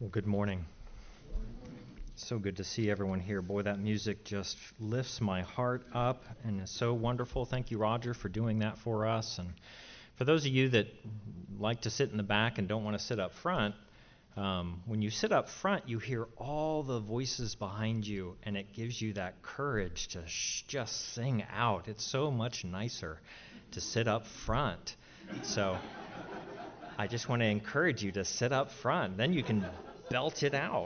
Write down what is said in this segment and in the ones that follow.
Well, good morning. So good to see everyone here. Boy, that music just lifts my heart up and is so wonderful. Thank you, Roger, for doing that for us. And for those of you that like to sit in the back and don't want to sit up front, when you sit up front, you hear all the voices behind you, and it gives you that courage to just sing out. It's so much nicer to sit up front. So I just want to encourage you to sit up front. Then you can belt it out.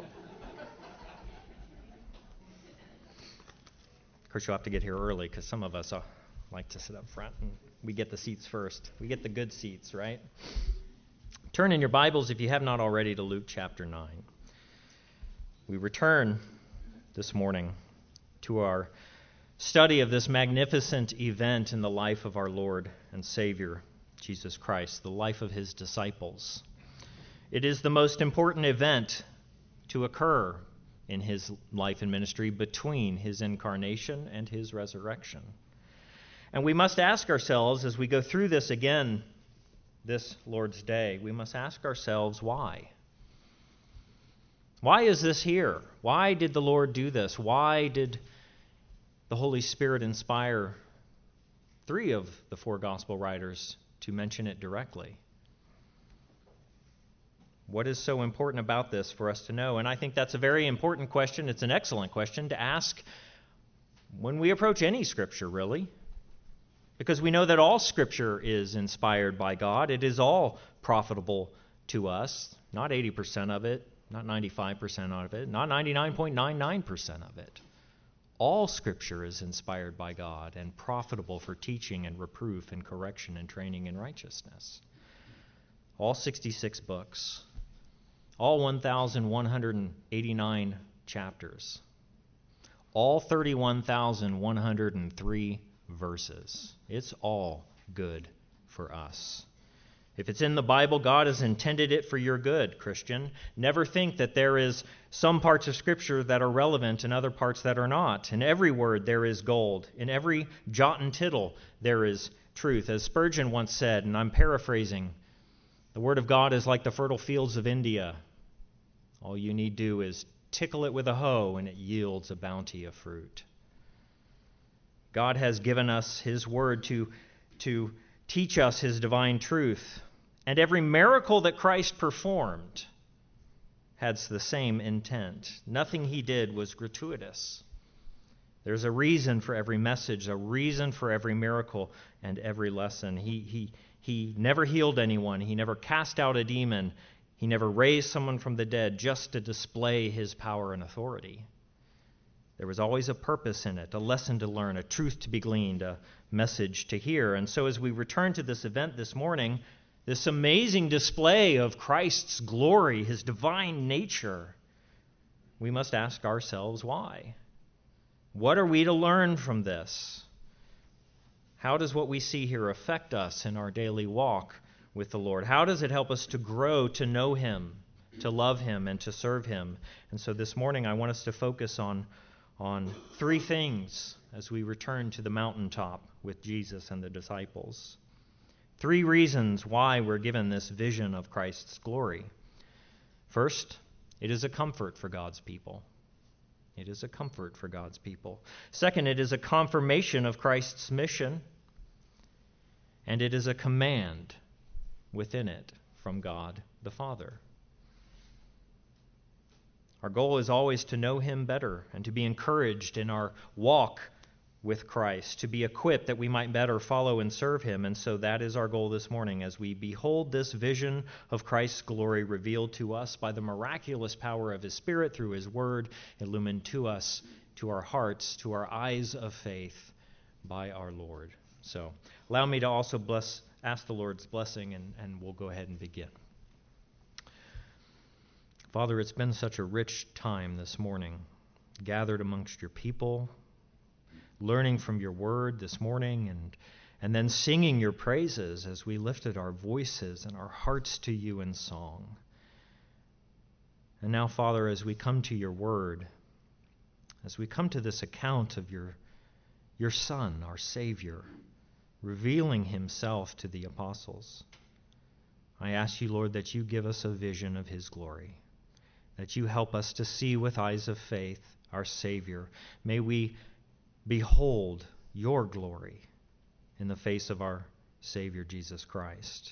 Of course, you'll have to get here early because some of us like to sit up front and we get the seats first. We get the good seats, right? Turn in your Bibles, if you have not already, to Luke chapter 9. We return this morning to our study of this magnificent event in the life of our Lord and Savior, Jesus Christ, the life of his disciples. It is the most important event to occur in his life and ministry between his incarnation and his resurrection. And we must ask ourselves, as we go through this again this Lord's Day, we must ask ourselves why. Why is this here? Why did the Lord do this? Why did the Holy Spirit inspire 3 of the 4 gospel writers to mention it directly? What is so important about this for us to know? And I think that's a very important question. It's an excellent question to ask when we approach any Scripture, really. Because we know that all Scripture is inspired by God. It is all profitable to us. Not 80% of it, not 95% of it, not 99.99% of it. All Scripture is inspired by God and profitable for teaching and reproof and correction and training in righteousness. All 66 books. All 1,189 chapters. All 31,103 verses. It's all good for us. If it's in the Bible, God has intended it for your good, Christian. Never think that there is some parts of Scripture that are relevant and other parts that are not. In every word there is gold. In every jot and tittle there is truth. As Spurgeon once said, and I'm paraphrasing, the Word of God is like the fertile fields of India. All you need do is tickle it with a hoe and it yields a bounty of fruit. God has given us His Word to teach us His divine truth. And every miracle that Christ performed had the same intent. Nothing He did was gratuitous. There's a reason for every message, a reason for every miracle and every lesson. He never healed anyone. He never cast out a demon. He never raised someone from the dead just to display His power and authority. There was always a purpose in it, a lesson to learn, a truth to be gleaned, a message to hear. And so as we return to this event this morning, this amazing display of Christ's glory, His divine nature, we must ask ourselves why. What are we to learn from this? How does what we see here affect us in our daily walk with the Lord? How does it help us to grow, to know Him, to love Him, and to serve Him? And so this morning I want us to focus on 3 things as we return to the mountaintop with Jesus and the disciples. 3 reasons why we're given this vision of Christ's glory. First, it is a comfort for God's people. It is a comfort for God's people. Second, it is a confirmation of Christ's mission. And it is a command within it from God the Father. Our goal is always to know Him better and to be encouraged in our walk with Christ, to be equipped that we might better follow and serve Him. And so that is our goal this morning as we behold this vision of Christ's glory revealed to us by the miraculous power of His Spirit through His Word, illumined to us, to our hearts, to our eyes of faith by our Lord. So allow me to also ask the Lord's blessing, and we'll go ahead and begin. Father, it's been such a rich time this morning, gathered amongst your people, learning from your word this morning, and then singing your praises as we lifted our voices and our hearts to you in song. And now, Father, as we come to your word, as we come to this account of your Son, our Savior, revealing Himself to the apostles, I ask you, Lord, that you give us a vision of His glory, that you help us to see with eyes of faith our Savior. May we behold your glory in the face of our Savior, Jesus Christ.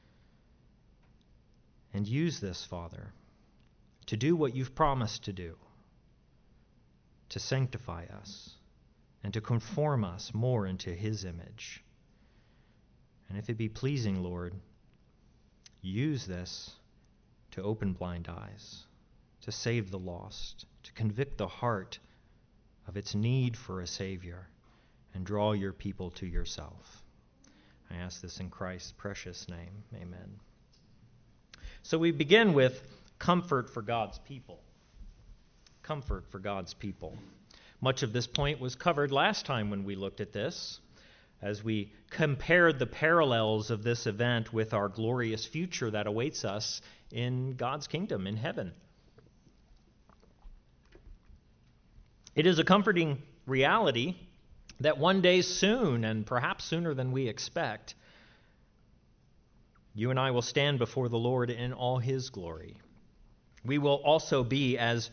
And use this, Father, to do what you've promised to do, to sanctify us and to conform us more into his image. And if it be pleasing, Lord, use this to open blind eyes, to save the lost, to convict the heart of its need for a Savior, and draw your people to yourself. I ask this in Christ's precious name. Amen. So we begin with comfort for God's people. Comfort for God's people. Much of this point was covered last time when we looked at this, as we compared the parallels of this event with our glorious future that awaits us in God's kingdom, in heaven. It is a comforting reality that one day soon, and perhaps sooner than we expect, you and I will stand before the Lord in all his glory. We will also be as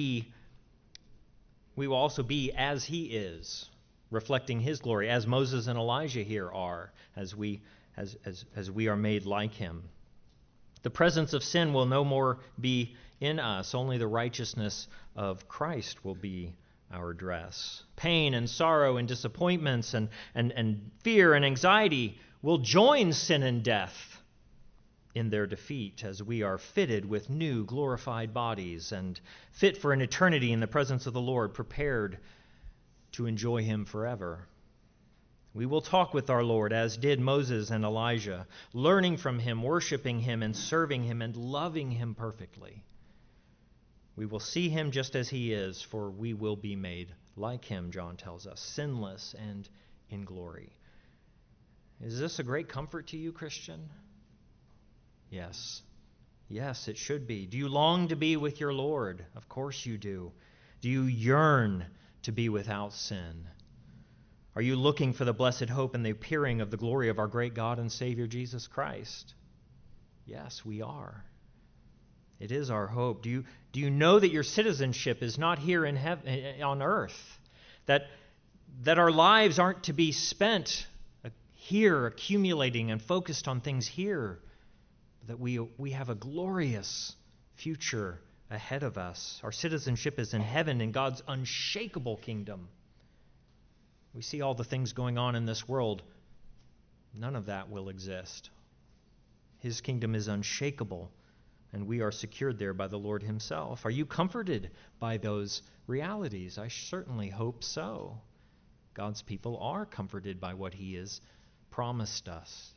he is, reflecting his glory, as Moses and Elijah here are, as we are made like him. The presence of sin will no more be in us. Only the righteousness of Christ will be our dress. Pain and sorrow and disappointments and fear and anxiety will join sin and death in their defeat, as we are fitted with new glorified bodies and fit for an eternity in the presence of the Lord, prepared to enjoy him forever. We will talk with our Lord as did Moses and Elijah, learning from him, worshiping him, and serving him, and loving him perfectly. We will see him just as he is, for we will be made like him, John tells us, sinless and in glory. Is this a great comfort to you, Christian? Yes. Yes, it should be. Do you long to be with your Lord? Of course you do. Do you yearn to be without sin? Are you looking for the blessed hope and the appearing of the glory of our great God and Savior Jesus Christ? Yes, we are. It is our hope. Do you know that your citizenship is not here in heaven, on earth? That our lives aren't to be spent here, accumulating and focused on things here, that we have a glorious future ahead of us. Our citizenship is in heaven, in God's unshakable kingdom. We see all the things going on in this world. None of that will exist. His kingdom is unshakable, and we are secured there by the Lord himself. Are you comforted by those realities? I certainly hope so. God's people are comforted by what he has promised us.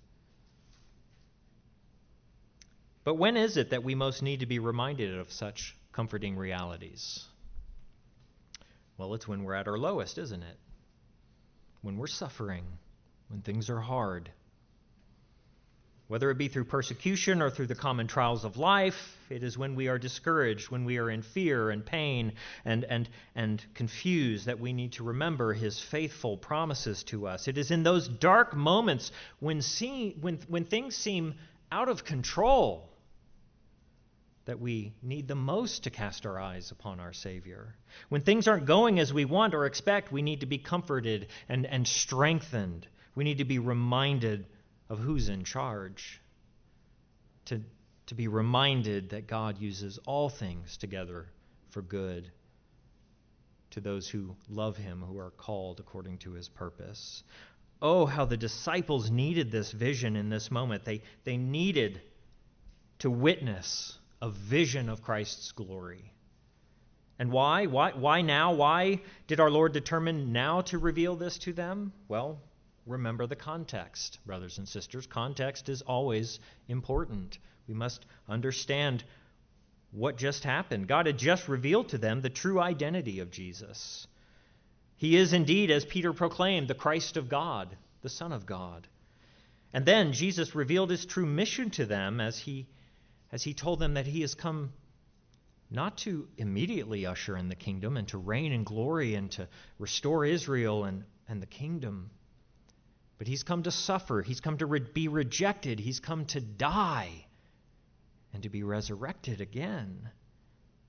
But when is it that we most need to be reminded of such comforting realities? Well, it's when we're at our lowest, isn't it? When we're suffering, when things are hard. Whether it be through persecution or through the common trials of life, it is when we are discouraged, when we are in fear and pain and confused, that we need to remember his faithful promises to us. It is in those dark moments when things seem out of control that we need the most to cast our eyes upon our Savior. When things aren't going as we want or expect, we need to be comforted and strengthened. We need to be reminded of who's in charge, to be reminded that God uses all things together for good to those who love him, who are called according to his purpose. Oh, how the disciples needed this vision in this moment. They needed to witness a vision of Christ's glory. And why? Why now? Why did our Lord determine now to reveal this to them? Well, remember the context, brothers and sisters. Context is always important. We must understand what just happened. God had just revealed to them the true identity of Jesus. He is indeed, as Peter proclaimed, the Christ of God, the Son of God. And then Jesus revealed his true mission to them as he told them that he has come not to immediately usher in the kingdom and to reign in glory and to restore Israel and the kingdom, but he's come to suffer. He's come to be rejected. He's come to die and to be resurrected again.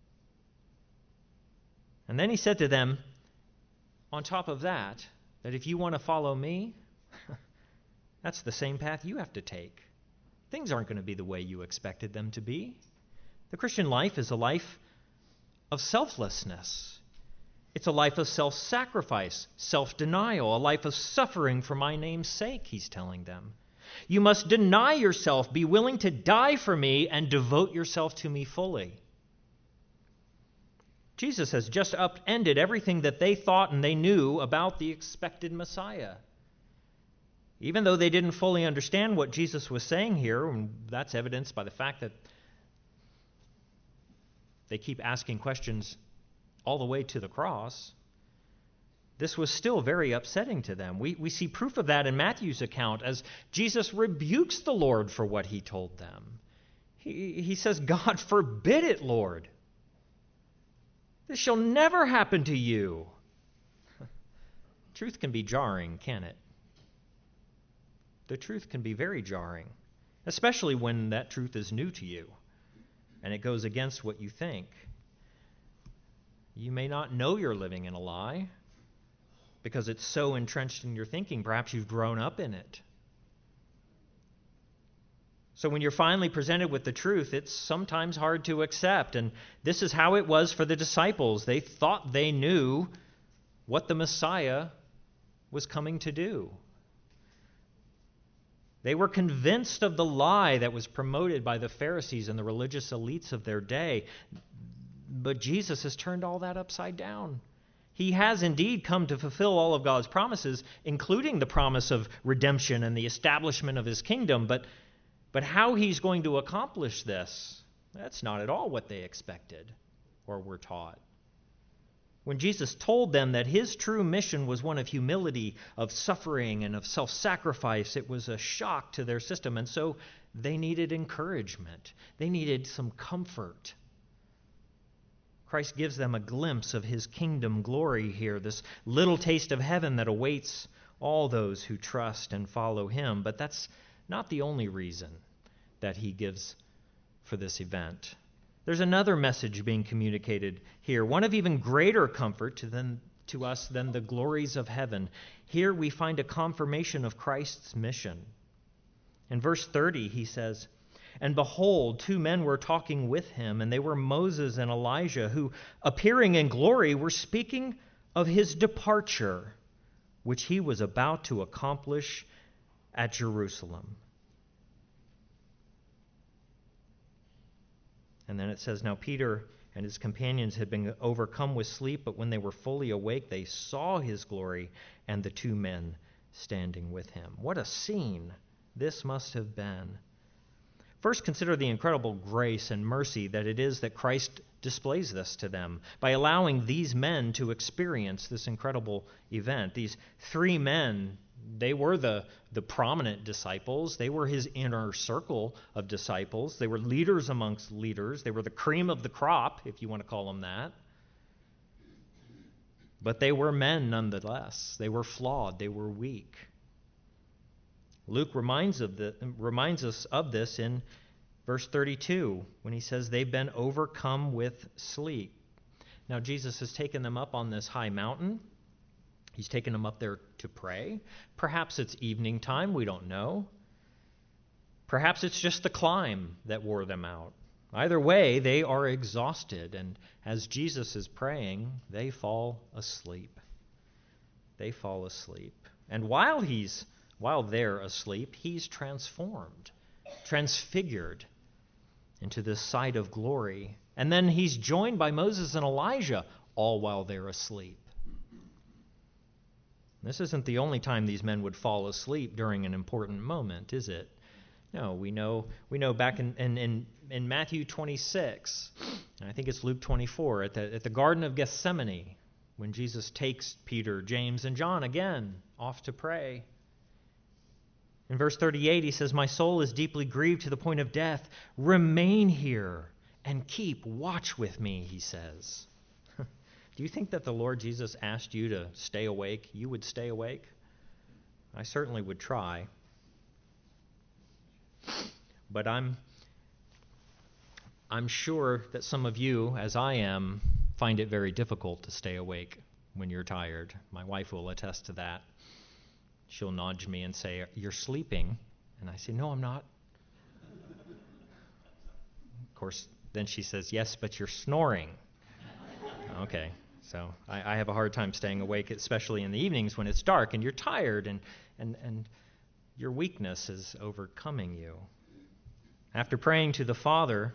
And then he said to them, on top of that if you want to follow me, that's the same path you have to take. Things aren't going to be the way you expected them to be. The Christian life is a life of selflessness. It's a life of self-sacrifice, self-denial, a life of suffering for my name's sake, he's telling them. You must deny yourself, be willing to die for me, and devote yourself to me fully. Jesus has just upended everything that they thought and they knew about the expected Messiah. Even though they didn't fully understand what Jesus was saying here, and that's evidenced by the fact that they keep asking questions all the way to the cross, this was still very upsetting to them. We see proof of that in Matthew's account as Jesus rebukes the Lord for what he told them. He says, God forbid it, Lord. This shall never happen to you. Truth can be jarring, can it? The truth can be very jarring, especially when that truth is new to you and it goes against what you think. You may not know you're living in a lie because it's so entrenched in your thinking. Perhaps you've grown up in it. So when you're finally presented with the truth, it's sometimes hard to accept. And this is how it was for the disciples. They thought they knew what the Messiah was coming to do. They were convinced of the lie that was promoted by the Pharisees and the religious elites of their day. But Jesus has turned all that upside down. He has indeed come to fulfill all of God's promises, including the promise of redemption and the establishment of his kingdom. But how he's going to accomplish this, that's not at all what they expected or were taught. When Jesus told them that his true mission was one of humility, of suffering, and of self-sacrifice, it was a shock to their system, and so they needed encouragement. They needed some comfort. Christ gives them a glimpse of his kingdom glory here, this little taste of heaven that awaits all those who trust and follow him. But that's not the only reason that he gives for this event. There's another message being communicated here, one of even greater comfort to us than the glories of heaven. Here we find a confirmation of Christ's mission. In verse 30, he says, "And behold, two men were talking with him, and they were Moses and Elijah, who, appearing in glory, were speaking of his departure, which he was about to accomplish at Jerusalem." And then it says, "Now Peter and his companions had been overcome with sleep, but when they were fully awake, they saw his glory and the two men standing with him." What a scene this must have been. First, consider the incredible grace and mercy that it is that Christ displays this to them by allowing these men to experience this incredible event. These three men, they were the prominent disciples. They were his inner circle of disciples. They were leaders amongst leaders. They were the cream of the crop, if you want to call them that. But they were men nonetheless. They were flawed. They were weak. Luke reminds us of this in verse 32 when he says they've been overcome with sleep. Now Jesus has taken them up on this high mountain. He's taken them up there to pray. Perhaps it's evening time. We don't know. Perhaps it's just the climb that wore them out. Either way, they are exhausted. And as Jesus is praying, they fall asleep. They fall asleep. And while they're asleep, he's transformed, transfigured into this sight of glory. And then he's joined by Moses and Elijah, all while they're asleep. This isn't the only time these men would fall asleep during an important moment, is it? No, we know back in Matthew 26, and I think it's Luke 24, at the Garden of Gethsemane, when Jesus takes Peter, James, and John again off to pray. In verse 38, he says, "My soul is deeply grieved to the point of death. Remain here and keep watch with me," he says. Do you think that the Lord Jesus asked you to stay awake? You would stay awake? I certainly would try. But I'm sure that some of you, as I am, find it very difficult to stay awake when you're tired. My wife will attest to that. She'll nudge me and say, "You're sleeping." And I say, "No, I'm not." Of course, then she says, "Yes, but you're snoring." Okay, so I have a hard time staying awake, especially in the evenings when it's dark and you're tired and your weakness is overcoming you. After praying to the Father,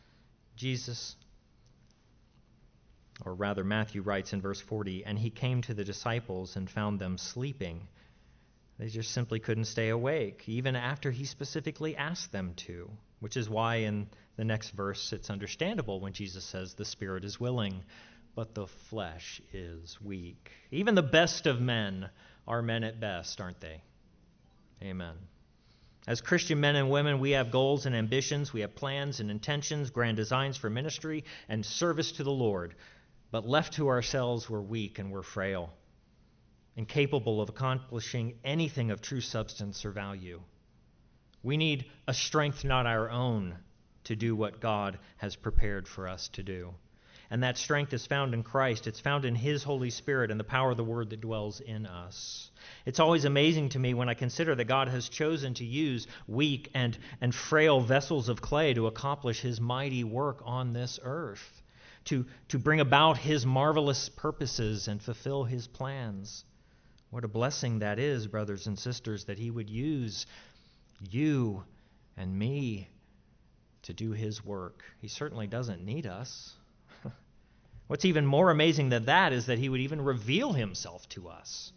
Matthew writes in verse 40, "And he came to the disciples and found them sleeping." They just simply couldn't stay awake, even after he specifically asked them to, which is why in the next verse it's understandable when Jesus says the spirit is willing, but the flesh is weak. Even the best of men are men at best, aren't they? Amen. As Christian men and women, we have goals and ambitions, we have plans and intentions, grand designs for ministry and service to the Lord. But left to ourselves, we're weak and we're frail, incapable of accomplishing anything of true substance or value. We need a strength not our own to do what God has prepared for us to do. And that strength is found in Christ. It's found in His Holy Spirit and the power of the Word that dwells in us. It's always amazing to me when I consider that God has chosen to use weak and frail vessels of clay to accomplish His mighty work on this earth, to bring about His marvelous purposes and fulfill His plans. What a blessing that is, brothers and sisters, that He would use you and me to do His work. He certainly doesn't need us. What's even more amazing than that is that He would even reveal Himself to us.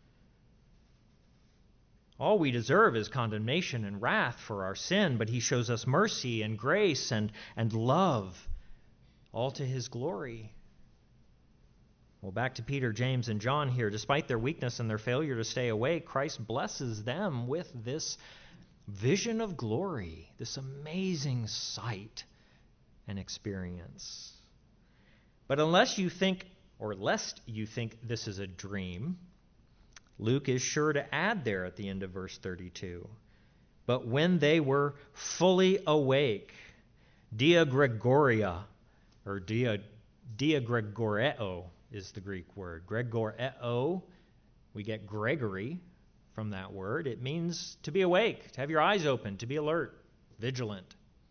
All we deserve is condemnation and wrath for our sin, but He shows us mercy and grace and love, all to His glory. Well, back to Peter, James, and John here. Despite their weakness and their failure to stay awake, Christ blesses them with this vision of glory, this amazing sight and experience. But lest you think this is a dream, Luke is sure to add there at the end of verse 32. But when they were fully awake, dia Gregoria, or dia Gregoreo is the Greek word. Gregoreo, we get Gregory from that word. It means to be awake, to have your eyes open, to be alert, vigilant.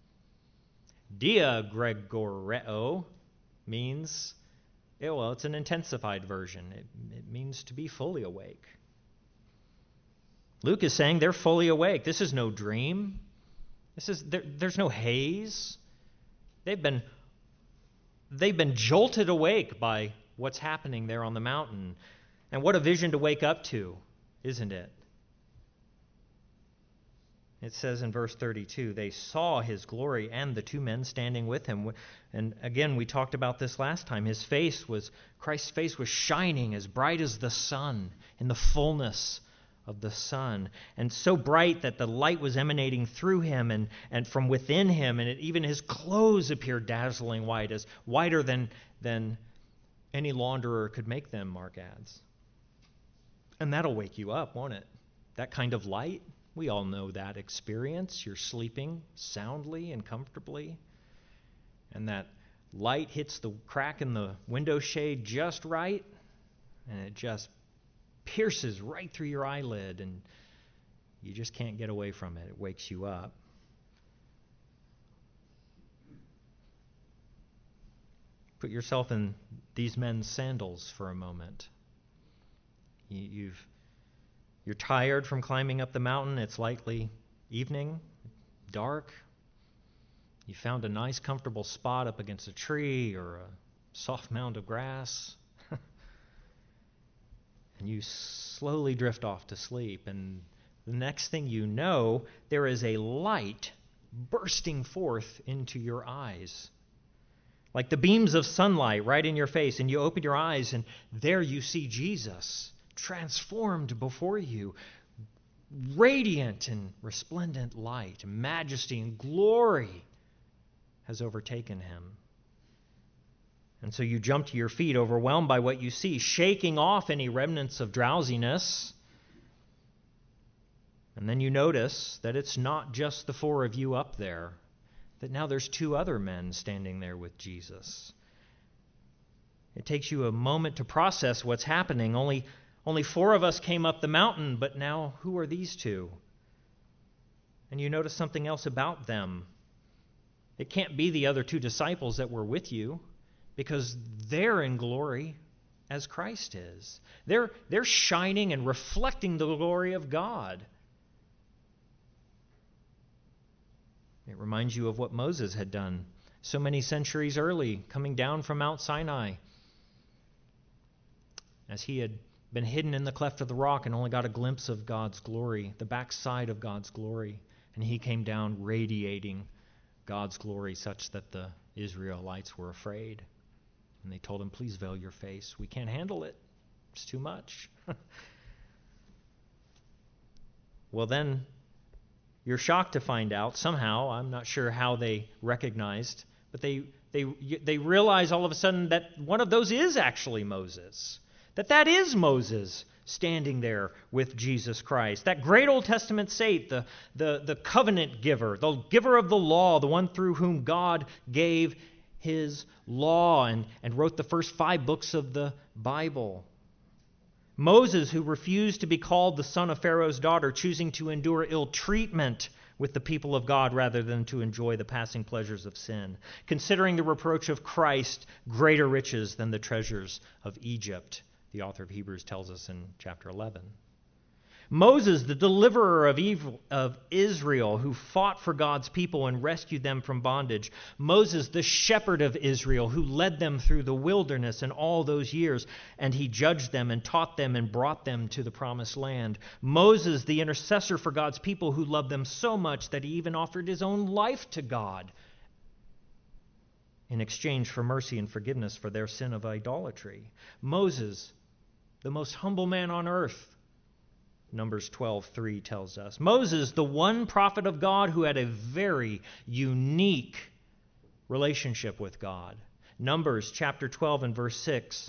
Dia Gregoreo means, it's an intensified version. It means to be fully awake. Luke is saying they're fully awake. This is no dream. There's no haze. They've been jolted awake by what's happening there on the mountain. And what a vision to wake up to, isn't it? It says in verse 32, they saw His glory and the two men standing with Him. And again, we talked about this last time. Christ's face was shining as bright as the sun, in the fullness of the sun, and so bright that the light was emanating through Him and from within Him, and even His clothes appeared dazzling white, as whiter than any launderer could make them, Mark adds. And that'll wake you up, won't it? That kind of light. We all know that experience. You're sleeping soundly and comfortably, and that light hits the crack in the window shade just right, and it just pierces right through your eyelid, and you just can't get away from it. It wakes you up. Put yourself in these men's sandals for a moment. You're tired from climbing up the mountain. It's likely evening, dark. You found a nice, comfortable spot up against a tree or a soft mound of grass. And you slowly drift off to sleep. And the next thing you know, there is a light bursting forth into your eyes, like the beams of sunlight right in your face. And you open your eyes, and there you see Jesus, transformed before you, radiant and resplendent light, majesty and glory has overtaken Him. And so you jump to your feet, overwhelmed by what you see, shaking off any remnants of drowsiness. And then you notice that it's not just the four of you up there, that now there's two other men standing there with Jesus. It takes you a moment to process what's happening. Only 4 of us came up the mountain, but now who are these 2? And you notice something else about them. It can't be the other 2 disciples that were with you, because they're in glory as Christ is. They're shining and reflecting the glory of God. It reminds you of what Moses had done so many centuries early, coming down from Mount Sinai, as he had been hidden in the cleft of the rock and only got a glimpse of God's glory, the backside of God's glory. And he came down radiating God's glory such that the Israelites were afraid. And they told him, please veil your face. We can't handle it. It's too much. Well, then you're shocked to find out somehow, I'm not sure how they recognized, but they realize all of a sudden that one of those is actually Moses. That is Moses standing there with Jesus Christ. That great Old Testament saint, the covenant giver, the giver of the law, the one through whom God gave his law and wrote the first 5 books of the Bible. Moses, who refused to be called the son of Pharaoh's daughter, choosing to endure ill treatment with the people of God rather than to enjoy the passing pleasures of sin, considering the reproach of Christ greater riches than the treasures of Egypt, the author of Hebrews tells us in chapter 11. Moses, the deliverer of Israel, who fought for God's people and rescued them from bondage. Moses, the shepherd of Israel, who led them through the wilderness in all those years, and he judged them and taught them and brought them to the promised land. Moses, the intercessor for God's people, who loved them so much that he even offered his own life to God in exchange for mercy and forgiveness for their sin of idolatry. Moses, the most humble man on earth, Numbers 12:3 tells us. Moses, the one prophet of God who had a very unique relationship with God. Numbers chapter 12 and verse 6.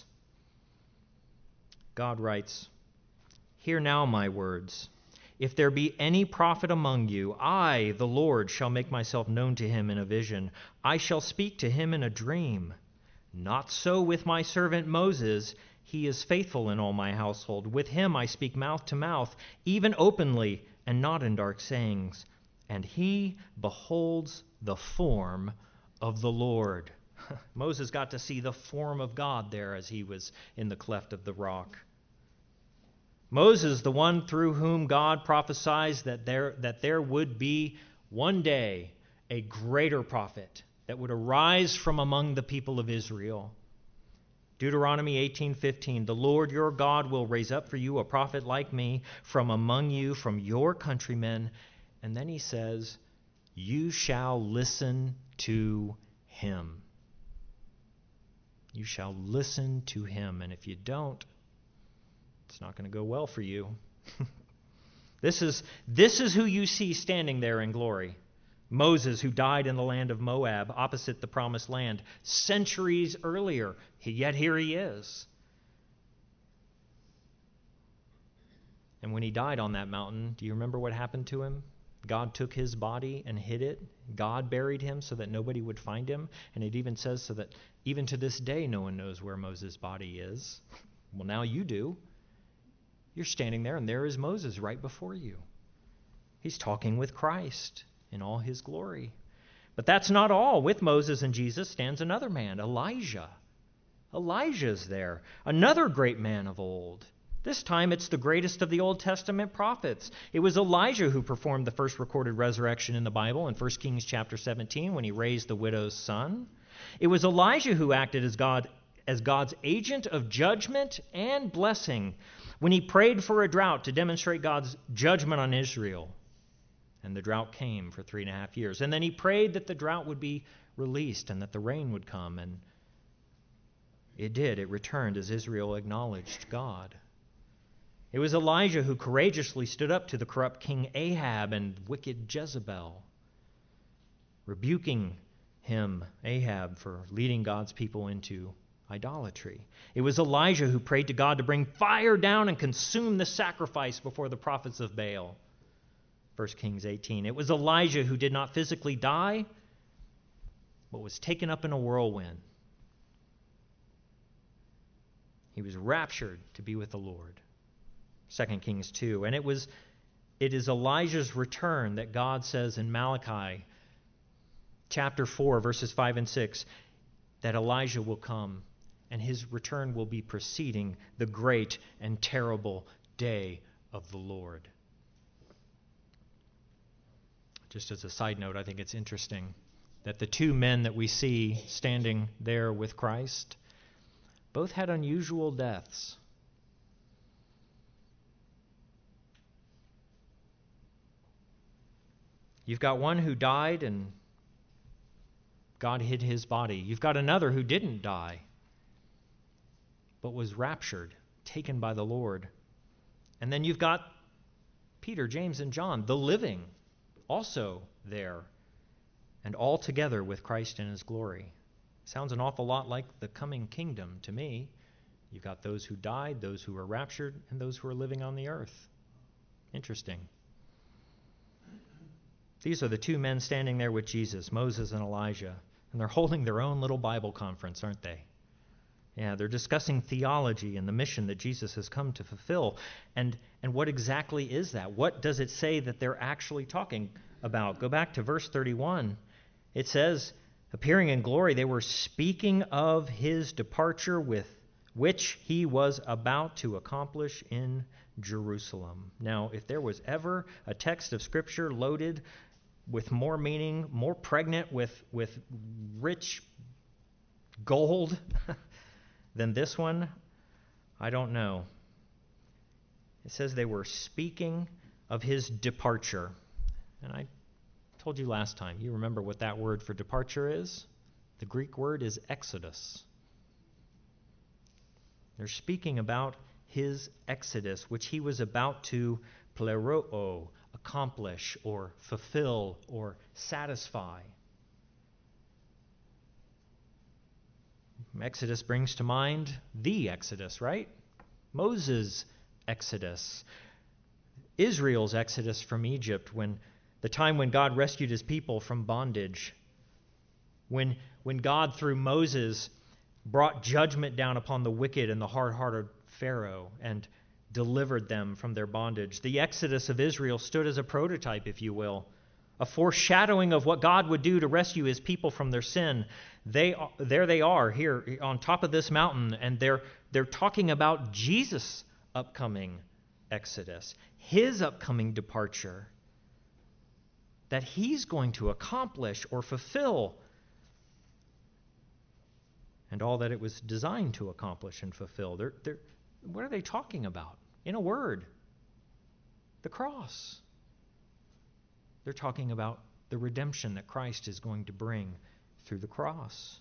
God writes, "Hear now my words. If there be any prophet among you, I, the Lord, shall make myself known to him in a vision. I shall speak to him in a dream. Not so with my servant Moses. He is faithful in all my household. With him I speak mouth to mouth, even openly, and not in dark sayings. And he beholds the form of the Lord." Moses got to see the form of God there as he was in the cleft of the rock. Moses, the one through whom God prophesies that there would be one day a greater prophet that would arise from among the people of Israel. Deuteronomy 18:15, "The Lord your God will raise up for you a prophet like me from among you, from your countrymen." And then he says, "You shall listen to him." You shall listen to him. And if you don't, it's not going to go well for you. This is who you see standing there in glory. Moses, who died in the land of Moab, opposite the promised land, centuries earlier, yet here he is. And when he died on that mountain, do you remember what happened to him? God took his body and hid it. God buried him so that nobody would find him. And it even says so that even to this day no one knows where Moses' body is. Well, now you do. You're standing there and there is Moses right before you. He's talking with Christ in all his glory. But that's not all. With Moses and Jesus stands another man, Elijah. Elijah's there, another great man of old. This time it's the greatest of the Old Testament prophets. It was Elijah who performed the first recorded resurrection in the Bible in 1 Kings chapter 17 when he raised the widow's son. It was Elijah who acted as God's agent of judgment and blessing when he prayed for a drought to demonstrate God's judgment on Israel. And the drought came for 3.5 years. And then he prayed that the drought would be released and that the rain would come. And it did. It returned as Israel acknowledged God. It was Elijah who courageously stood up to the corrupt King Ahab and wicked Jezebel, rebuking him, Ahab, for leading God's people into idolatry. It was Elijah who prayed to God to bring fire down and consume the sacrifice before the prophets of Baal. 1 Kings 18. It was Elijah who did not physically die, but was taken up in a whirlwind. He was raptured to be with the Lord. 2 Kings 2. And it is Elijah's return that God says in Malachi chapter 4, verses 5 and 6, that Elijah will come and his return will be preceding the great and terrible day of the Lord. Just as a side note, I think it's interesting that the two men that we see standing there with Christ both had unusual deaths. You've got one who died and God hid his body. You've got another who didn't die, but was raptured, taken by the Lord. And then you've got Peter, James, and John, the living, also there, and all together with Christ in his glory. Sounds an awful lot like the coming kingdom to me. You've got those who died, those who were raptured, and those who are living on the earth. Interesting. These are the two men standing there with Jesus, Moses and Elijah, and they're holding their own little Bible conference, aren't they? Yeah, they're discussing theology and the mission that Jesus has come to fulfill. And what exactly is that? What does it say that they're actually talking about? Go back to verse 31. It says, appearing in glory, they were speaking of his departure with which he was about to accomplish in Jerusalem. Now, if there was ever a text of Scripture loaded with more meaning, more pregnant with rich gold than this one, I don't know. It says they were speaking of his departure. And I told you last time, you remember what that word for departure is? The Greek word is exodus. They're speaking about his exodus, which he was about to pleroo, accomplish or fulfill or satisfy. Exodus brings to mind the Exodus, right? Moses' Exodus. Israel's Exodus from Egypt, when the time when God rescued his people from bondage. When God, through Moses, brought judgment down upon the wicked and the hard-hearted Pharaoh and delivered them from their bondage. The Exodus of Israel stood as a prototype, if you will, a foreshadowing of what God would do to rescue his people from their sin. There they are here on top of this mountain, and they're talking about Jesus' upcoming exodus, his upcoming departure, that he's going to accomplish or fulfill, and all that it was designed to accomplish and fulfill. What are they talking about? In a word, the cross. They're talking about the redemption that Christ is going to bring through the cross.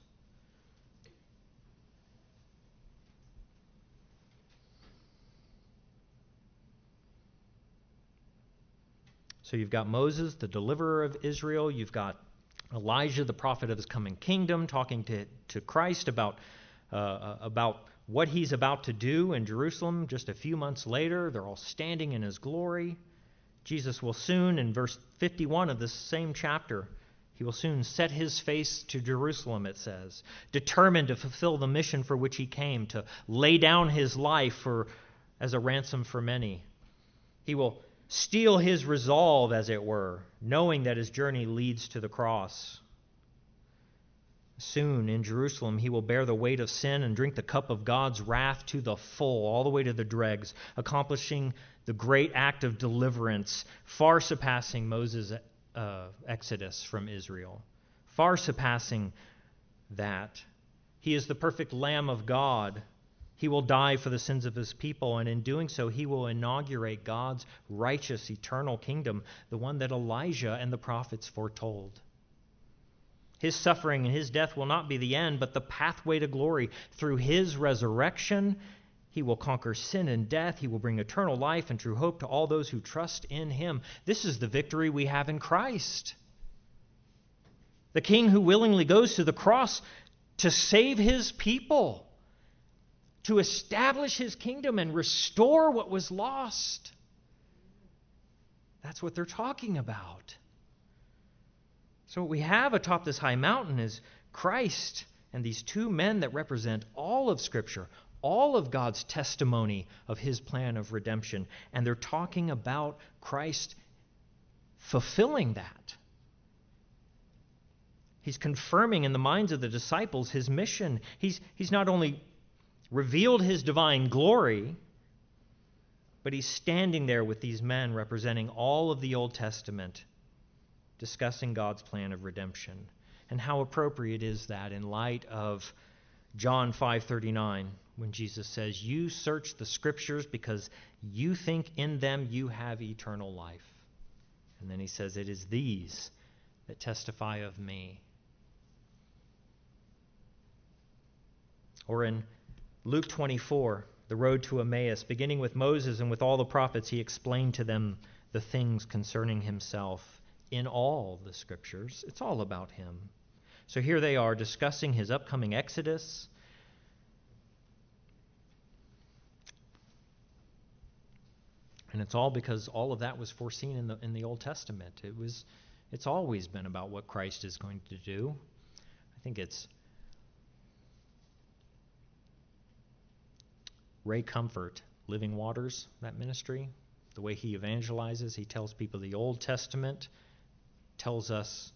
So you've got Moses, the deliverer of Israel. You've got Elijah, the prophet of his coming kingdom, talking to Christ about what he's about to do in Jerusalem just a few months later. They're all standing in his glory. Jesus will soon, in verse 51 of this same chapter, he will soon set his face to Jerusalem, it says, determined to fulfill the mission for which he came, to lay down his life as a ransom for many. He will steel his resolve, as it were, knowing that his journey leads to the cross. Soon in Jerusalem he will bear the weight of sin and drink the cup of God's wrath to the full, all the way to the dregs, accomplishing the great act of deliverance, far surpassing Moses' exodus from Israel, far surpassing that. He is the perfect Lamb of God. He will die for the sins of his people, and in doing so, he will inaugurate God's righteous, eternal kingdom, the one that Elijah and the prophets foretold. His suffering and his death will not be the end, but the pathway to glory. Through his resurrection, he will conquer sin and death. He will bring eternal life and true hope to all those who trust in him. This is the victory we have in Christ. The King who willingly goes to the cross to save his people, to establish his kingdom and restore what was lost. That's what they're talking about. So what we have atop this high mountain is Christ and these two men that represent all of Scripture, all of God's testimony of his plan of redemption. And they're talking about Christ fulfilling that. He's confirming in the minds of the disciples his mission. He's not only revealed his divine glory, but he's standing there with these men representing all of the Old Testament, discussing God's plan of redemption. And how appropriate is that in light of John 5:39, when Jesus says, "You search the Scriptures because you think in them you have eternal life." And then he says, "It is these that testify of me." Or in Luke 24, the road to Emmaus, beginning with Moses and with all the prophets, he explained to them the things concerning himself in all the Scriptures. It's all about him. So here they are discussing his upcoming exodus. And it's all because all of that was foreseen in the Old Testament. It's always been about what Christ is going to do. I think it's Ray Comfort, Living Waters, that ministry, the way he evangelizes, he tells people the Old Testament tells us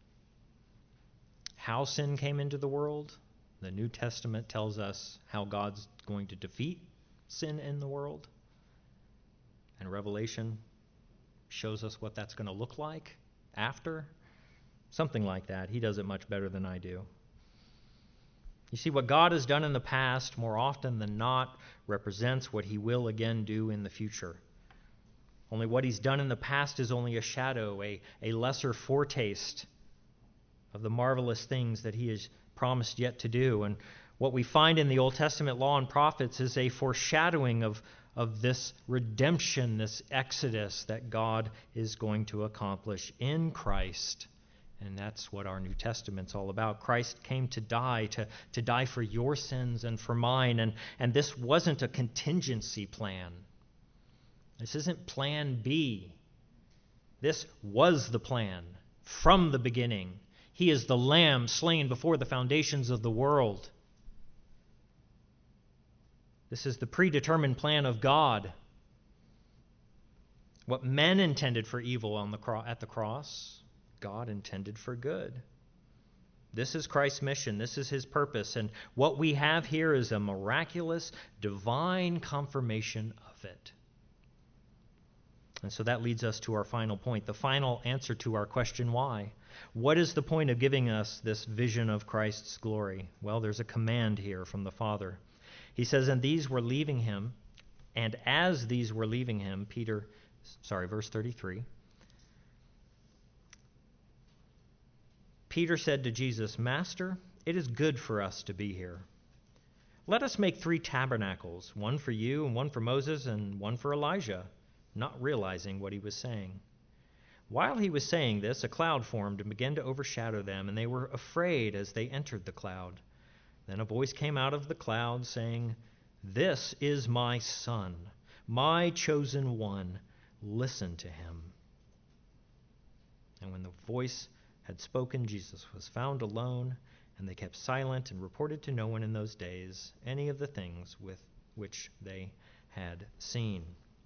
how sin came into the world. The New Testament tells us how God's going to defeat sin in the world. And Revelation shows us what that's going to look like after. Something like that. He does it much better than I do. You see, what God has done in the past, more often than not, represents what he will again do in the future. Only what he's done in the past is only a shadow, a lesser foretaste of the marvelous things that he has promised yet to do. And what we find in the Old Testament law and prophets is a foreshadowing of this redemption, this exodus that God is going to accomplish in Christ. And that's what our New Testament's all about. Christ came to die, to die for your sins and for mine. And this wasn't a contingency plan. This isn't plan B. This was the plan from the beginning. He is the Lamb slain before the foundations of the world. This is the predetermined plan of God. What men intended for evil at the cross, God intended for good. This is Christ's mission. This is his purpose. And what we have here is a miraculous, divine confirmation of it. And so that leads us to our final point, the final answer to our question, why? What is the point of giving us this vision of Christ's glory? Well, there's a command here from the Father. He says, and these were leaving him, and as these were leaving him, verse 33, Peter said to Jesus, Master, it is good for us to be here. Let us make 3 tabernacles, one for you and one for Moses and one for Elijah, not realizing what he was saying. While he was saying this, a cloud formed and began to overshadow them, and they were afraid as they entered the cloud. Then a voice came out of the cloud saying, This is my Son, my chosen one. Listen to him. And when the voice had spoken, Jesus was found alone, and they kept silent and reported to no one in those days any of the things with which they had seen.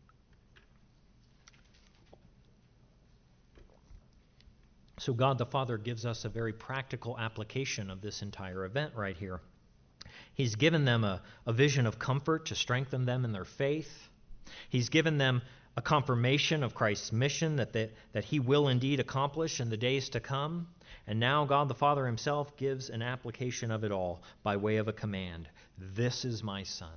So God the Father gives us a very practical application of this entire event right here. He's given them a vision of comfort to strengthen them in their faith. He's given them a confirmation of Christ's mission that he will indeed accomplish in the days to come. And now God the Father himself gives an application of it all by way of a command. This is my Son,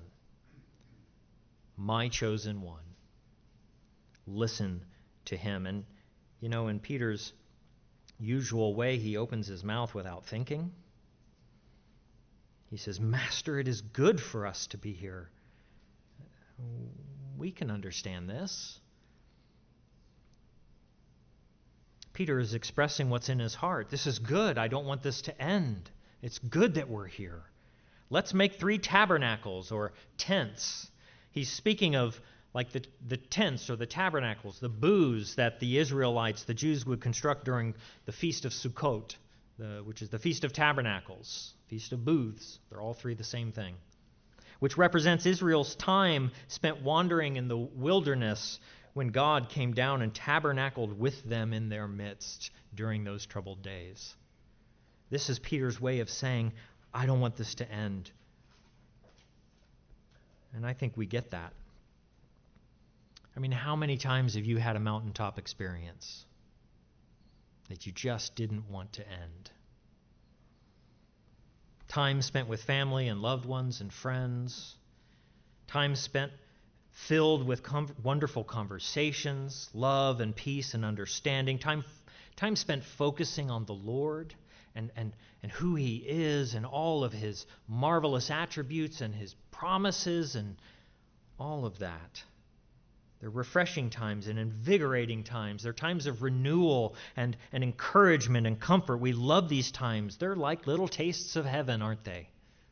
my chosen one. Listen to him. And, in Peter's usual way, he opens his mouth without thinking. He says, Master, it is good for us to be here. We can understand this. Peter is expressing what's in his heart. This is good. I don't want this to end. It's good that we're here. Let's make 3 tabernacles or tents. He's speaking of like the tents or the tabernacles, the booths that the Israelites, the Jews, would construct during the Feast of Sukkot, which is the Feast of Tabernacles, Feast of Booths. They're all 3 the same thing. which represents Israel's time spent wandering in the wilderness when God came down and tabernacled with them in their midst during those troubled days. This is Peter's way of saying, I don't want this to end. And I think we get that. I mean, how many times have you had a mountaintop experience that you just didn't want to end? Time spent with family and loved ones and friends. Time spent filled with wonderful conversations, love and peace and understanding. Time spent focusing on the Lord and who He is and all of His marvelous attributes and His promises and all of that. They're refreshing times and invigorating times. They're times of renewal and encouragement and comfort. We love these times. They're like little tastes of heaven, aren't they?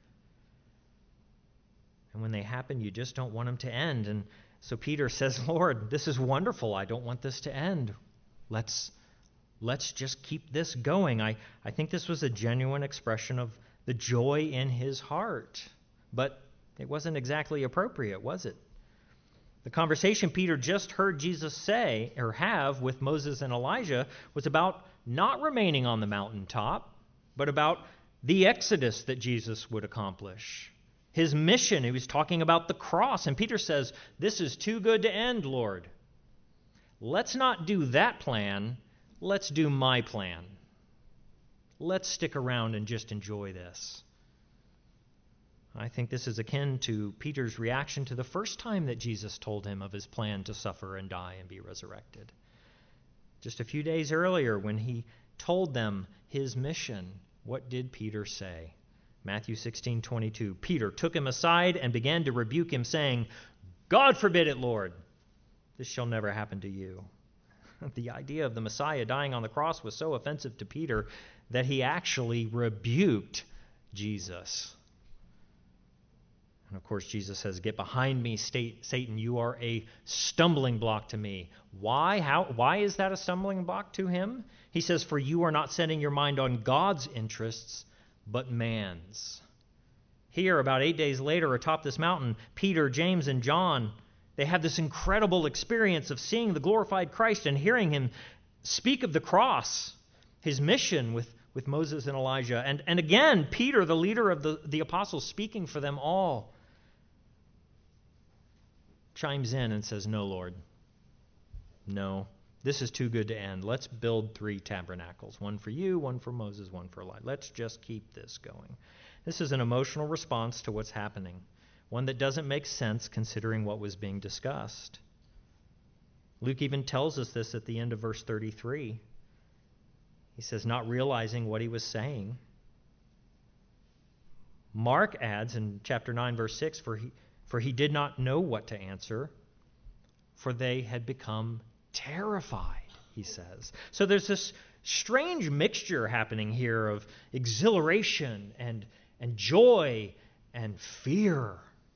And when they happen, you just don't want them to end. And so Peter says, Lord, this is wonderful. I don't want this to end. Let's just keep this going. I think this was a genuine expression of the joy in his heart. But it wasn't exactly appropriate, was it? The conversation Peter just heard Jesus say or have with Moses and Elijah was about not remaining on the mountaintop, but about the exodus that Jesus would accomplish. His mission, he was talking about the cross. And Peter says, this is too good to end, Lord. Let's not do that plan. Let's do my plan. Let's stick around and just enjoy this. I think this is akin to Peter's reaction to the first time that Jesus told him of his plan to suffer and die and be resurrected. Just a few days earlier, when he told them his mission, what did Peter say? Matthew 16:22. Peter took him aside and began to rebuke him, saying, God forbid it, Lord. This shall never happen to you. The idea of the Messiah dying on the cross was so offensive to Peter that he actually rebuked Jesus. And of course, Jesus says, get behind me, Satan, you are a stumbling block to me. Why? Why is that a stumbling block to him? He says, for you are not setting your mind on God's interests, but man's. Here, about 8 days later, atop this mountain, Peter, James, and John, they have this incredible experience of seeing the glorified Christ and hearing him speak of the cross, his mission with Moses and Elijah. And again, Peter, the leader of the apostles, speaking for them all, chimes in and says, no, Lord. No, this is too good to end. Let's build 3 tabernacles. One for you, one for Moses, one for Elijah. Let's just keep this going. This is an emotional response to what's happening. One that doesn't make sense considering what was being discussed. Luke even tells us this at the end of verse 33. He says, not realizing what he was saying. Mark adds in chapter 9, verse 6, for he did not know what to answer, for they had become terrified, he says. So there's this strange mixture happening here of exhilaration and joy and fear.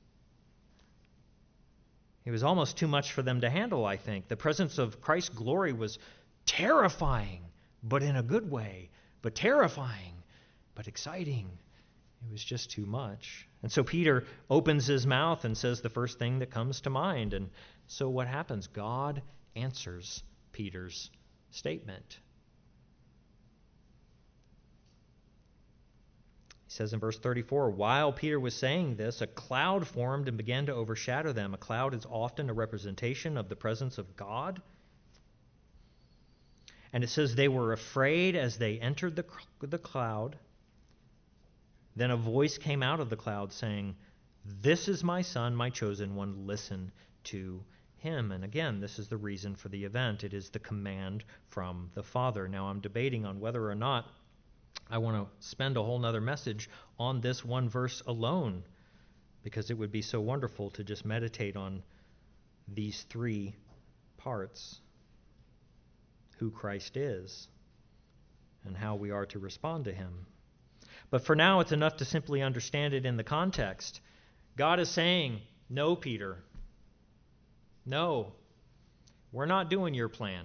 It was almost too much for them to handle, I think. The presence of Christ's glory was terrifying, but in a good way, but terrifying, but exciting. It was just too much. And so Peter opens his mouth and says the first thing that comes to mind. And so what happens? God answers Peter's statement. He says in verse 34, while Peter was saying this, a cloud formed and began to overshadow them. A cloud is often a representation of the presence of God. And it says they were afraid as they entered the cloud. Then a voice came out of the cloud saying, this is my son, my chosen one, listen to him. And again, this is the reason for the event. It is the command from the Father. Now I'm debating on whether or not I want to spend a whole nother message on this one verse alone, because it would be so wonderful to just meditate on these 3 parts. Who Christ is and how we are to respond to him. But for now, it's enough to simply understand it in the context. God is saying, no, Peter. No, we're not doing your plan.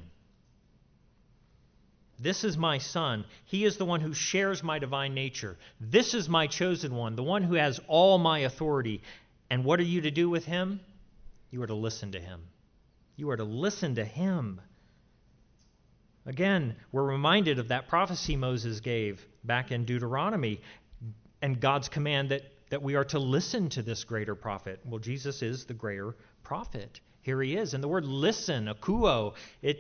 This is my son. He is the one who shares my divine nature. This is my chosen one, the one who has all my authority. And what are you to do with him? You are to listen to him. You are to listen to him. Again, we're reminded of that prophecy Moses gave back in Deuteronomy and God's command that we are to listen to this greater prophet. Well, Jesus is the greater prophet. Here he is. And the word listen, akuo,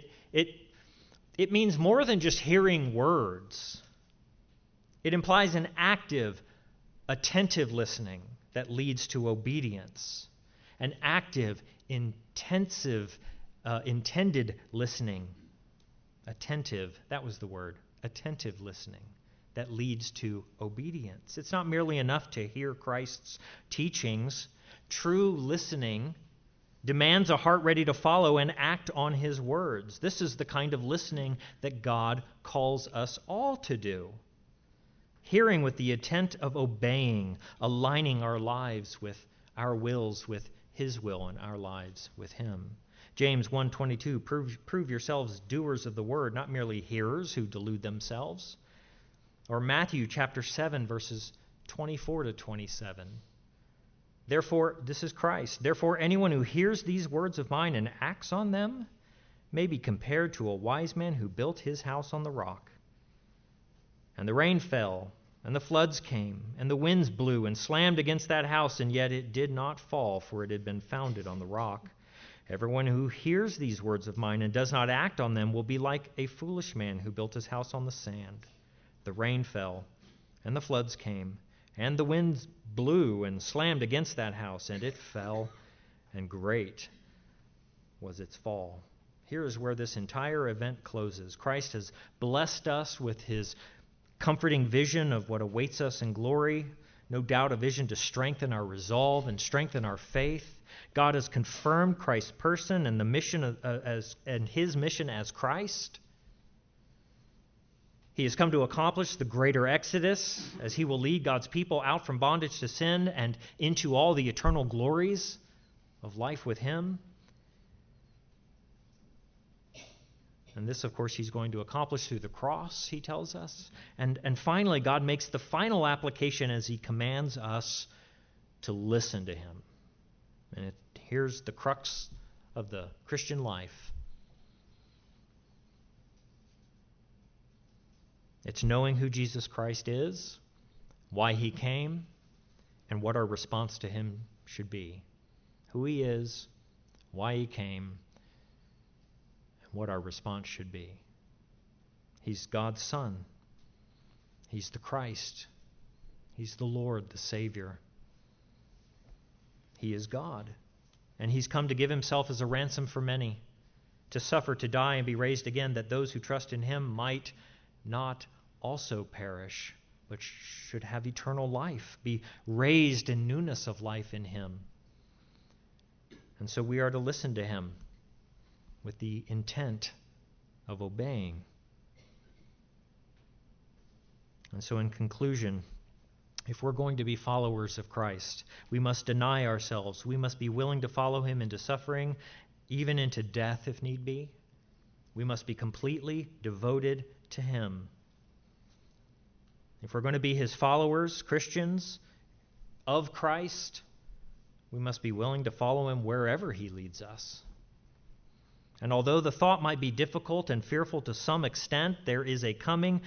it means more than just hearing words. It implies an active, attentive listening that leads to obedience. An active, intensive, intended listening. Attentive, that was the word. Attentive listening that leads to obedience. It's not merely enough to hear Christ's teachings. True listening demands a heart ready to follow and act on his words. This is the kind of listening that God calls us all to do. Hearing with the intent of obeying, aligning our lives with our wills with his will and our lives with him. James 1:22, prove yourselves doers of the word, not merely hearers who delude themselves. Or Matthew chapter 7, verses 24 to 27. Therefore, this is Christ. Therefore, anyone who hears these words of mine and acts on them may be compared to a wise man who built his house on the rock. And the rain fell, and the floods came, and the winds blew and slammed against that house, and yet it did not fall, for it had been founded on the rock. Everyone who hears these words of mine and does not act on them will be like a foolish man who built his house on the sand. The rain fell, and the floods came, and the winds blew and slammed against that house, and it fell, and great was its fall. Here is where this entire event closes. Christ has blessed us with his comforting vision of what awaits us in glory. No doubt a vision to strengthen our resolve and strengthen our faith. God has confirmed Christ's person and the mission and his mission as Christ. He has come to accomplish the greater exodus as he will lead God's people out from bondage to sin and into all the eternal glories of life with him. And this, of course, he's going to accomplish through the cross, he tells us. And finally, God makes the final application as he commands us to listen to him. And here's the crux of the Christian life. It's knowing who Jesus Christ is, why he came, and what our response to him should be. Who he is, why he came, and what our response should be. He's God's Son. He's the Christ. He's the Lord, the Savior. He is God. And he's come to give himself as a ransom for many, to suffer, to die, and be raised again, that those who trust in him might not also perish, but should have eternal life, be raised in newness of life in him. And so we are to listen to him with the intent of obeying. And so in conclusion, if we're going to be followers of Christ, we must deny ourselves. We must be willing to follow him into suffering, even into death if need be. We must be completely devoted to him. If we're going to be his followers, Christians of Christ, we must be willing to follow him wherever he leads us. And although the thought might be difficult and fearful to some extent, there is coming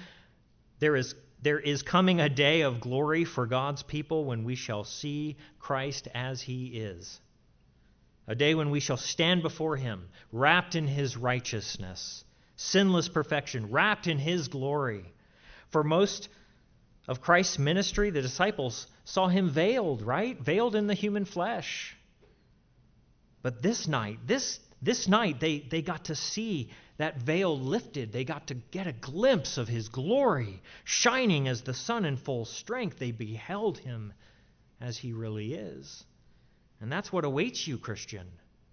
a day of glory for God's people when we shall see Christ as he is. A day when we shall stand before him, wrapped in his righteousness, sinless perfection, wrapped in his glory. For most of Christ's ministry, the disciples saw him veiled, right? Veiled in the human flesh. But this night, they got to see that veil lifted. They got to get a glimpse of his glory, shining as the sun in full strength. They beheld him as he really is. And that's what awaits you, Christian.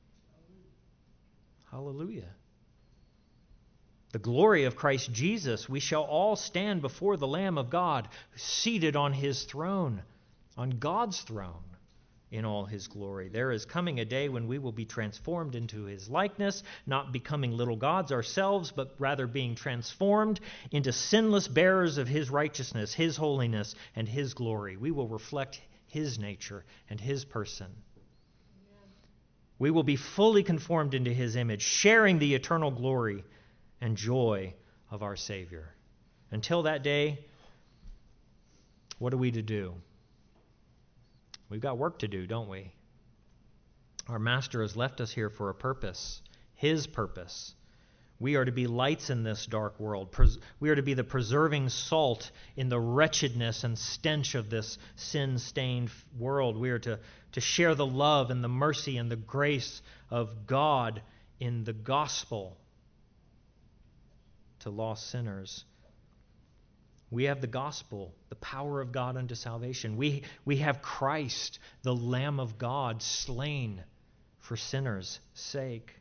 Hallelujah. The glory of Christ Jesus, we shall all stand before the Lamb of God, seated on his throne, on God's throne, in all his glory. There is coming a day when we will be transformed into his likeness, not becoming little gods ourselves, but rather being transformed into sinless bearers of his righteousness, his holiness, and his glory. We will reflect His nature and His person. We will be fully conformed into His image, sharing the eternal glory and joy of our Savior. Until that day, what are we to do? We've got work to do, don't we? Our Master has left us here for a purpose, His purpose. We are to be lights in this dark world. We are to be the preserving salt in the wretchedness and stench of this sin-stained world. We are to share the love and the mercy and the grace of God in the gospel to lost sinners. We have the gospel, the power of God unto salvation. We have Christ, the Lamb of God, slain for sinners' sake.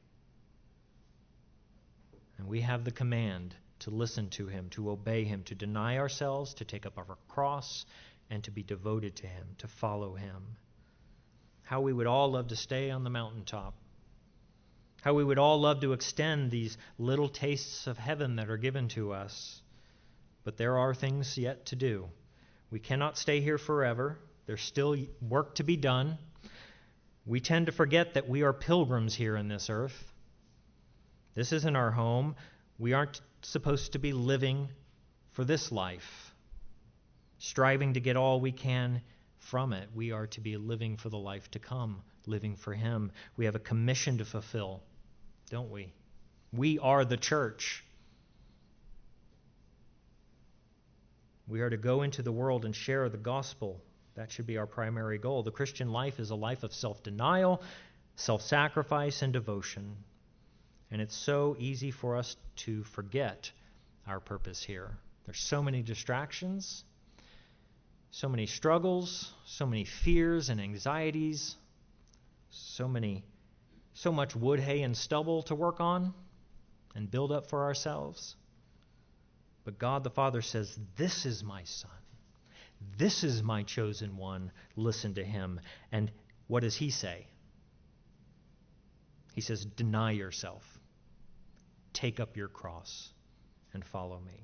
And we have the command to listen to Him, to obey Him, to deny ourselves, to take up our cross, and to be devoted to Him, to follow Him. How we would all love to stay on the mountaintop. How we would all love to extend these little tastes of heaven that are given to us. But there are things yet to do. We cannot stay here forever. There's still work to be done. We tend to forget that we are pilgrims here in this earth. This isn't our home. We aren't supposed to be living for this life, striving to get all we can from it. We are to be living for the life to come, living for Him. We have a commission to fulfill, don't we? We are the church. We are to go into the world and share the gospel. That should be our primary goal. The Christian life is a life of self-denial, self-sacrifice, and devotion. And it's so easy for us to forget our purpose here. There's so many distractions, so many struggles, so many fears and anxieties, so much wood, hay, and stubble to work on and build up for ourselves. But God the Father says, "This is my Son. This is my chosen one. Listen to Him." And what does He say? He says, "Deny yourself. Take up your cross and follow me."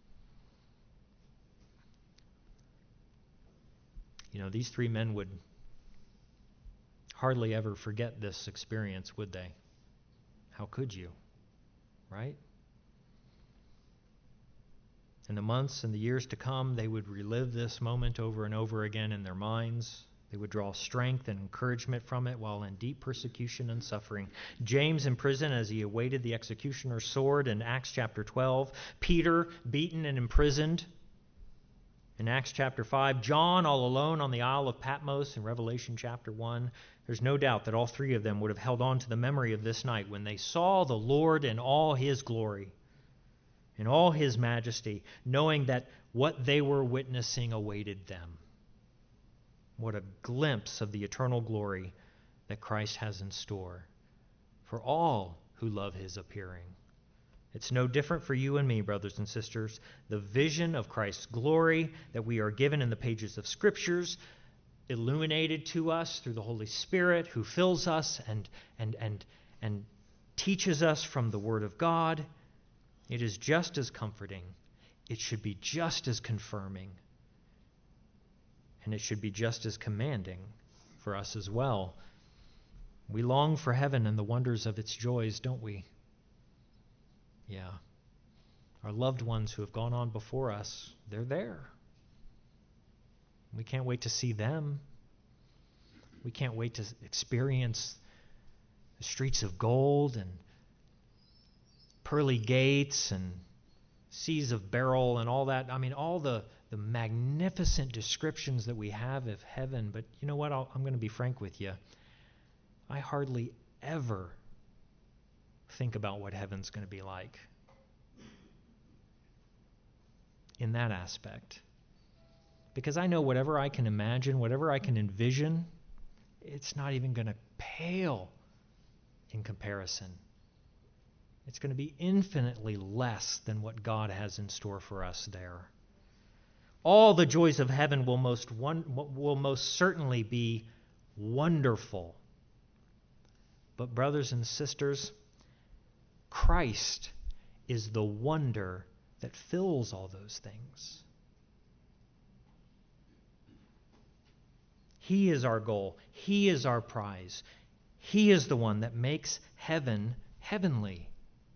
You know, these three men would hardly ever forget this experience, would they? How could you? Right? In the months and the years to come, they would relive this moment over and over again in their minds. They would draw strength and encouragement from it while in deep persecution and suffering. James in prison as he awaited the executioner's sword in Acts chapter 12. Peter beaten and imprisoned in Acts chapter 5. John all alone on the Isle of Patmos in Revelation chapter 1. There's no doubt that all three of them would have held on to the memory of this night when they saw the Lord in all His glory, in all His majesty, knowing that what they were witnessing awaited them. What a glimpse of the eternal glory that Christ has in store for all who love His appearing. It's no different for you and me, brothers and sisters. The vision of Christ's glory that we are given in the pages of Scriptures, illuminated to us through the Holy Spirit who fills us and teaches us from the Word of God, it is just as comforting. It should be just as confirming. And it should be just as commanding for us as well. We long for heaven and the wonders of its joys, don't we? Yeah. Our loved ones who have gone on before us, they're there. We can't wait to see them. We can't wait to experience the streets of gold and pearly gates and seas of beryl and all that. I mean, all the magnificent descriptions that we have of heaven. But you know what? I'm going to be frank with you. I hardly ever think about what heaven's going to be like in that aspect. Because I know whatever I can imagine, whatever I can envision, it's not even going to pale in comparison. It's going to be infinitely less than what God has in store for us there. All the joys of heaven will most certainly be wonderful. But brothers and sisters, Christ is the wonder that fills all those things. He is our goal. He is our prize. He is the one that makes heaven heavenly.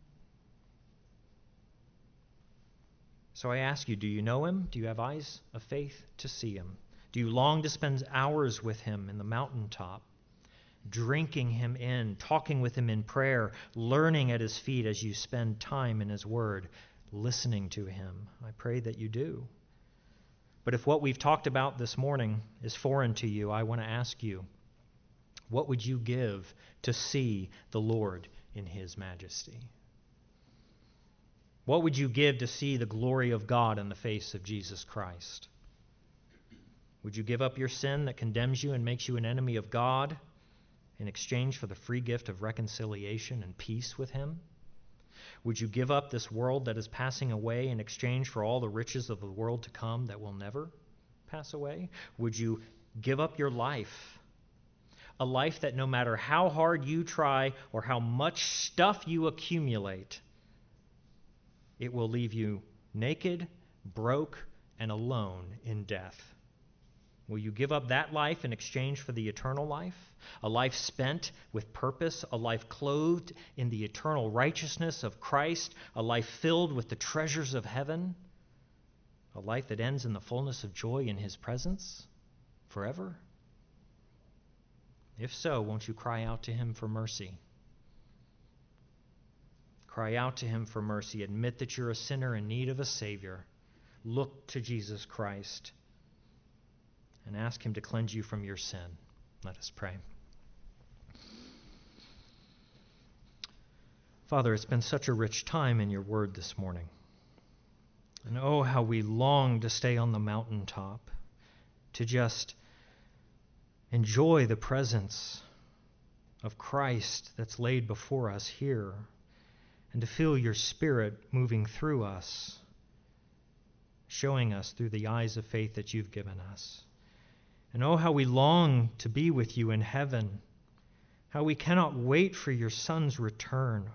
So I ask you, do you know him? Do you have eyes of faith to see him? Do you long to spend hours with him in the mountaintop, drinking him in, talking with him in prayer, learning at his feet as you spend time in his word, listening to him? I pray that you do. But if what we've talked about this morning is foreign to you, I want to ask you, what would you give to see the Lord in his majesty? What would you give to see the glory of God in the face of Jesus Christ? Would you give up your sin that condemns you and makes you an enemy of God in exchange for the free gift of reconciliation and peace with him? Would you give up this world that is passing away in exchange for all the riches of the world to come that will never pass away? Would you give up your life, a life that no matter how hard you try or how much stuff you accumulate, it will leave you naked, broke, and alone in death? Will you give up that life in exchange for the eternal life? A life spent with purpose, a life clothed in the eternal righteousness of Christ, a life filled with the treasures of heaven, a life that ends in the fullness of joy in his presence forever? If so, won't you cry out to him for mercy? Cry out to him for mercy. Admit that you're a sinner in need of a Savior. Look to Jesus Christ and ask him to cleanse you from your sin. Let us pray. Father, it's been such a rich time in your word this morning. And oh, how we long to stay on the mountaintop, to just enjoy the presence of Christ that's laid before us here, and to feel your Spirit moving through us, showing us through the eyes of faith that you've given us. And oh, how we long to be with you in heaven, how we cannot wait for your Son's return,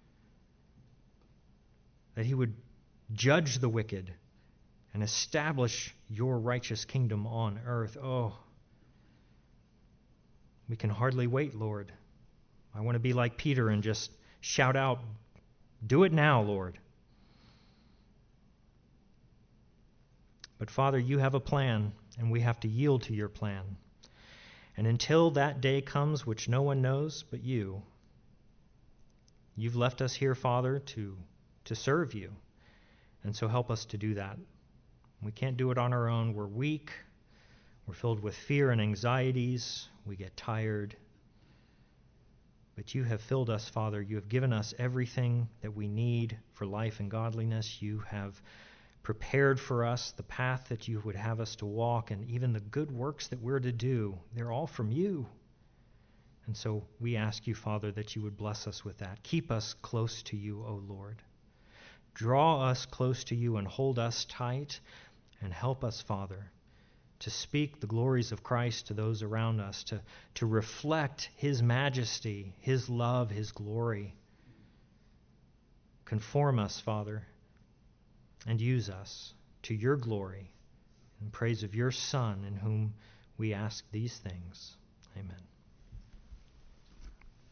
that he would judge the wicked and establish your righteous kingdom on earth. Oh, we can hardly wait, Lord. I want to be like Peter and just shout out, "Do it now, Lord." But Father, you have a plan, and we have to yield to your plan. And until that day comes, which no one knows but you, you've left us here, Father, to serve you. And so help us to do that. We can't do it on our own. We're weak. We're filled with fear and anxieties. We get tired. But you have filled us, Father. You have given us everything that we need for life and godliness. You have prepared for us the path that you would have us to walk, and even the good works that we're to do. They're all from you. And so we ask you, Father, that you would bless us with that. Keep us close to you, O Lord. Draw us close to you and hold us tight, and help us, Father, to speak the glories of Christ to those around us, to reflect his majesty, his love, his glory. Conform us, Father, and use us to your glory in praise of your Son, in whom we ask these things. Amen.